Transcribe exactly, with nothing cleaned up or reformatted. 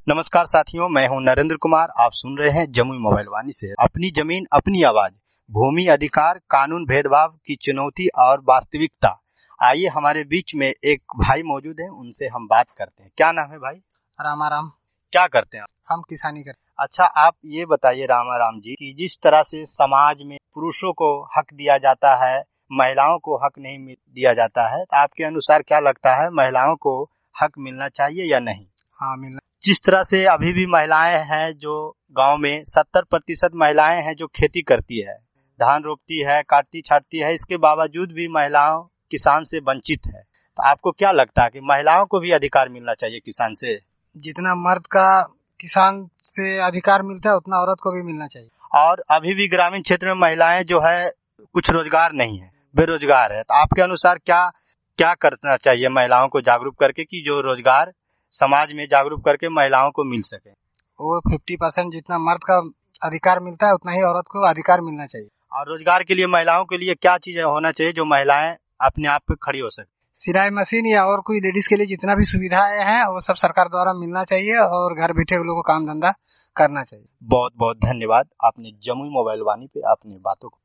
नमस्कार साथियों, मैं हूं नरेंद्र कुमार। आप सुन रहे हैं जमुई मोबाइल वाणी से अपनी जमीन अपनी आवाज, भूमि अधिकार, कानून भेदभाव की चुनौती और वास्तविकता। आइए, हमारे बीच में एक भाई मौजूद हैं, उनसे हम बात करते हैं। क्या नाम है भाई? रामाराम। क्या करते हैं? हम किसानी करते हैं। अच्छा, आप ये बताइए रामाराम जी कि जिस तरह से समाज में पुरुषों को हक दिया जाता है, महिलाओं को हक नहीं दिया जाता है, तो आपके अनुसार क्या लगता है, महिलाओं को हक मिलना चाहिए या नहीं? हाँ, मिलना। जिस तरह से अभी भी महिलाएं हैं जो गांव में सत्तर प्रतिशत महिलाएं हैं जो खेती करती है, धान रोपती है, काटती छाटती है, इसके बावजूद भी महिलाओं किसान से वंचित है। तो आपको क्या लगता है कि महिलाओं को भी अधिकार मिलना चाहिए किसान से? जितना मर्द का किसान से अधिकार मिलता है उतना औरत को भी मिलना चाहिए। और अभी भी ग्रामीण क्षेत्र में महिलाएं जो है कुछ रोजगार नहीं है, बेरोजगार है। तो आपके अनुसार क्या क्या करना चाहिए महिलाओं को जागरूक करके कि जो रोजगार समाज में जागरूक करके महिलाओं को मिल सके? वो फिफ्टी परसेंट जितना मर्द का अधिकार मिलता है उतना ही औरत को अधिकार मिलना चाहिए। और रोजगार के लिए महिलाओं के लिए क्या चीजें होना चाहिए जो महिलाएं अपने आप पे खड़ी हो सके? सिलाई मशीन या और कोई लेडीज के लिए जितना भी सुविधाएं हैं वो सब सरकार द्वारा मिलना चाहिए और घर बैठे लोगों को काम धंधा करना चाहिए। बहुत बहुत धन्यवाद, आपने जमुई मोबाइल वाणी पे अपनी बातों को